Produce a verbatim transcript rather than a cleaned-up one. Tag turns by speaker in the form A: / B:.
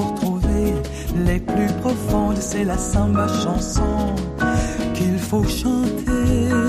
A: pour trouver les plus profondes. C'est la samba chanson qu'il faut chanter.